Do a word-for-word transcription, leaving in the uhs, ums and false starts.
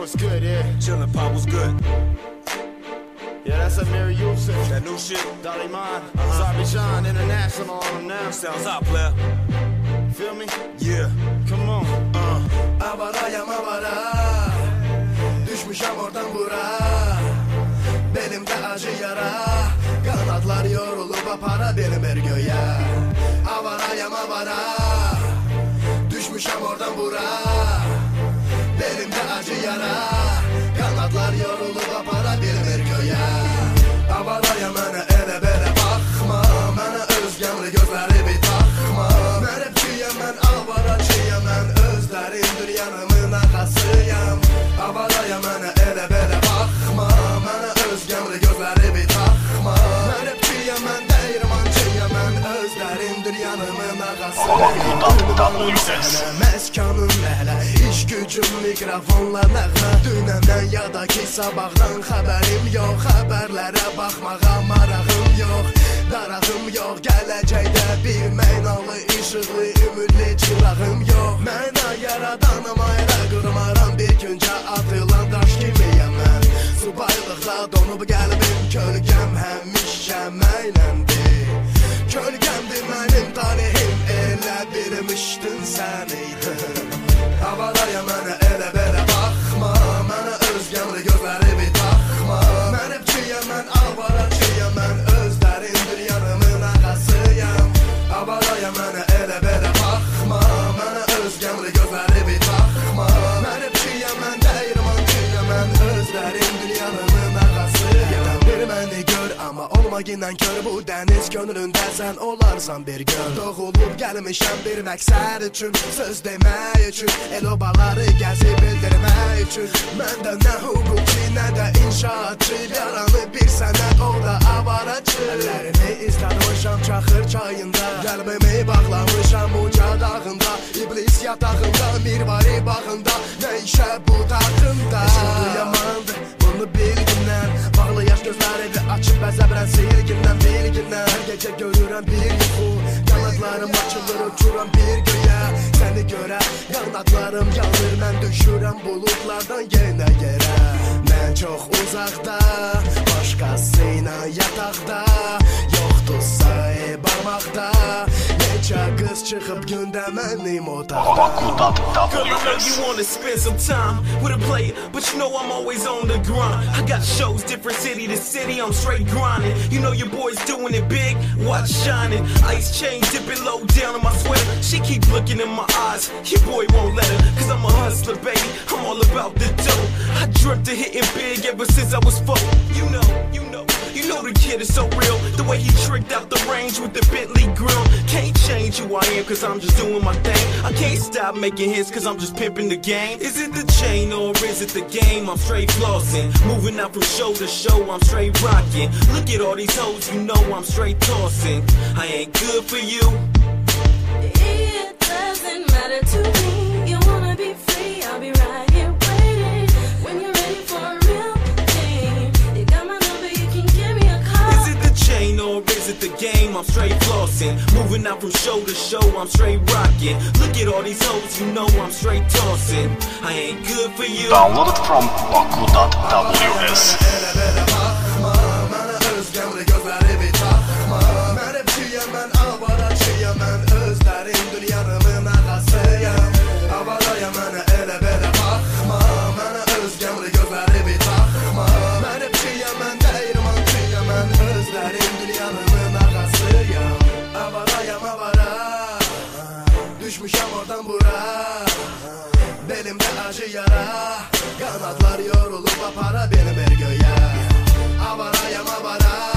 what's good, yeah? Chillin', Pop, what's good? Yeah, that's Amir Yusuf. That new shit? Daliman, Uh-huh. Zarbijan, International on them now. Sounds hot, player. Feel me? Yeah. Come on. Uh. Avarayam avara, düşmüşəm oradan bura. Belimdə acı yara, qanadlar yorulub apara beni bir göyə. Avarayam avara, düşmüşəm oradan bura. Belimdə acı yara, qanadlar yorulub apara beni bir göyə. Avarayam mənə elə belə baxma, mənə özgəmli gözləri bir taxma. Mən rapçiyəm, mən avaracıyam, mən özlərim dünyanımın ağasıyam. Avarayam mənə elə belə baxma, mənə özgəmli gözləri bir taxma. Mən rapçiyəm, mən dəyirmancıyam, mən özlərim dünyanımın ağasıyam. Məskanım ləhlə, iş gücüm mikrofonla nəğmə. Dünəmdən ya da ki sabahdan xəbərim yox, xəbərlərə baxmağa marağım yox. Darağım yox, gələcəkdə bir mənalı, işıqlı, ümidli çırağım yox. Məna yaradanım, ayrı qırmaram, bir güncə atılan daş kimiyəm mən. Subaylıqda donub qəlbim, kölgəm həmişə məyləndir. Kölgəmdir mənim tarihim, elə bilmişdin sən idin. Avarayam mənə elə belə baxma, mənə özgəmli gözləri bir taxma. Mən rapçiyəm, mən avaracıyam, mən özlərim dünyanımın ağasıyam. Avarayam mənə elə belə baxma, mənə özgəmli gözləri bir taxma. Mən rapçiyəm, mən dəyirmancıyam, mən özlərim dünyanımın ağasıyam. Bir məni gör, amma olma ginən kör, bu dəniz gönlündə sən olarsan bir göl. Doğulub gəlmişəm bir məqsəd üçün, söz demək üçün, el-obaları gəzib bildirmək üçün. Məndə nə hüquqçi, nə də inşaatçı, yaranı bir sənət, o da avaracı. Əllərimi izlamışam çaxır çayında, qəlbimi bağlamışam uca dağında. İblis yatağında, mirvari bağında, nə işə bu dağında. Eşqodu yamandır, bunu bilginlər, bağlı yaş gözlərimi açıb bəzəbrən seyirgindən bilginlər. Hər gecə görürəm bir yuxu, qanadlarım açılır, uçuram bir göyə. Səni görə qanadlarım yanır, mən düşürəm bulutlardan yenə yerə. Mən çox uzaqda, başqasıyla yataqda, yoxdursa ey barmaqda. Neçə qız çıxıb gündə mənim otaqda. Girl, I know you wanna spend some time with a player, but you know I'm always on the grind. I got shows different city to city, I'm straight grinding. You know your boy's doing it big, watch shining. Ice chain dipping low down on my sweater. She keep looking in my eyes, your boy won't let her. Cause I'm a hustler, baby, I'm all about the dough. I dreamt of hitting big ever since I was four. You know, you know, you know the kid is so real. The way he tricked out the range with the Bentley grill. Can't change who I am cause I'm just doing my thing. I can't stop making hits cause I'm just pimping the game. Is it the chain or is it the game? I'm straight flossing, moving out from show to show, I'm straight rocking. Look at all these hoes, you know I'm straight tossing. I ain't good for you. It doesn't matter to me. You wanna be free, I'll be right here waiting. When you're ready for a real thing, you got my number, you can give me a call. Is it the chain or is it the game? I'm straight flossing, moving out from show to show, I'm straight rocking. Look at all these hoes, you know I'm straight tossing. I ain't good for you. Download it from baku dot w s. Elə belə baxma, mənə özgəmli gözləri bir taxma. Mən rapçiyəm, mən avaracıyam, mən özlərim dünyanımın ağasıyam. Avarayam mənə elə belə baxma, mənə özgəmli gözləri bir taxma. Mən rapçiyəm, mən dəyirmancıyam, mən özlərim dünyanımın ağasıyam. Avarayam avara, düşmüşəm oradan bura. Belimdə acı yara, qanadlar yorulub apara beni bir göyə. Avarayam avara,